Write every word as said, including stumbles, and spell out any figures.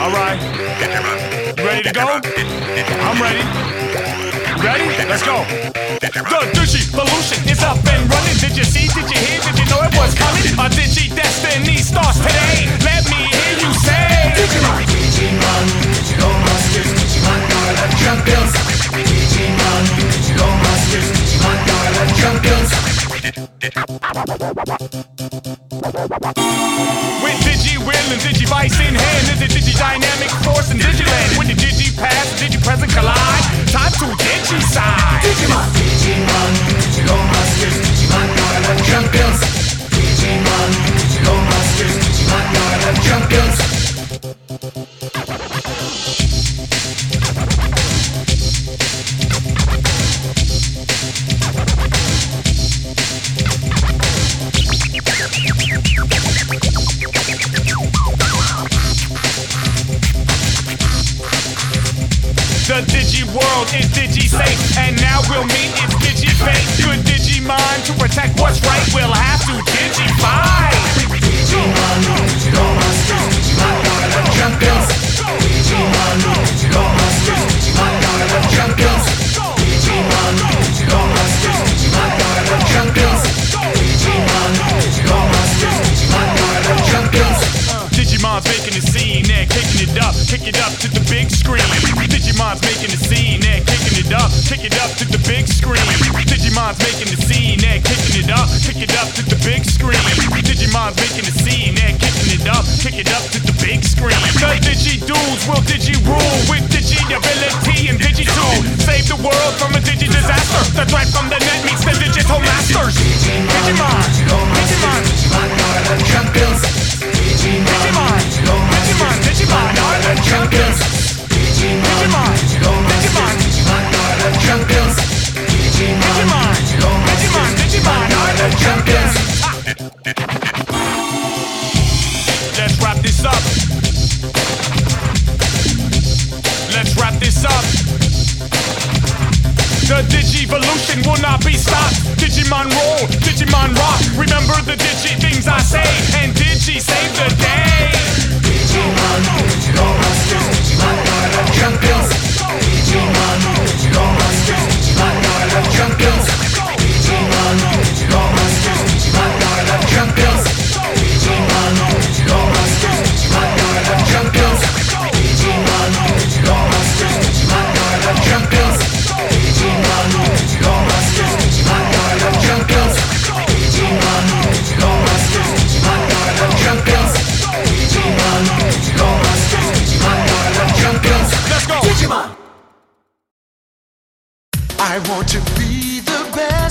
Alright. You ready to go? I'm ready. Ready? Let's go. The Digivolution is up and running. Did you see? Did you hear? Did you know it was coming? A Digi Destiny starts today. Let me hear you say Digimon, Digimon, Digital Monsters, Digimon Gala Champions. Digimon, Digital Monsters, Digimon Gala Champions. With Digi-Will and Digivice in hand, there's a Digi-Dynamic Force and Digiland. When the Digi-Past, Digi-Present collide, time to Digi-Side. Digimon, Digimon, Digital Monsters, Digimon Gala Champions. Digimon, Digital Monsters, Digimon Gala Champions. The Digi world is Digi safe, and now we'll meet its Digi fate. Good Digimon to protect what's right, we'll have to Digi-fight. Digimon, Digital Monsters, Digimon Gala Champions. Digimon, Digital Monsters, Digimon Gala Champions. Digimon, Digital Monsters, Digimon Gala Champions. Digimon, Digital Monsters, Digimon Gala Champions. Digimon's making the scene, they're kicking it up, kick it up to the big screen. Digimon's making the scene, they're kicking it up, kick it up to the big screen. Digimon's making the scene, they're kicking it up, kick it up to the big screen. Digimon's making the scene, they're kicking it up, kick it up to the big screen. The Digi-Dudes will Digi-rule with Digi-ability and Digi-tool. Save the world from a Digi-disaster. The threat from the net meets the digital masters. Digimon, Digimon, Digimon are the champions. Digimon, Digimon, Digimon are the champions. Digimon, Digimon, Digimon are the champions. Digimon, Digimon, Digimon are the champions. Let's wrap this up. Let's wrap this up. The Digivolution will not be stopped. Digimon roll, Digimon rock. Remember the Digi things I say, and Digi save the day. Digimon, Digital Monsters, Digimon Gala Champions. Digimon, Digital Monsters, Digimon Gala Champions. Digimon, Digital Monsters, Digimon Gala Champions. Digimon, Digital Monsters, Digimon Gala Champions. Digimon, Digital Monsters, Digimon Gala Champions. Digimon, Digital Monsters, Digimon Gala Champions. Digimon, Digital Monsters, Digimon Gala Champions. Digimon, Digital Monsters, Digimon Gala Champions. Let's go! Digimon! I want to be the best.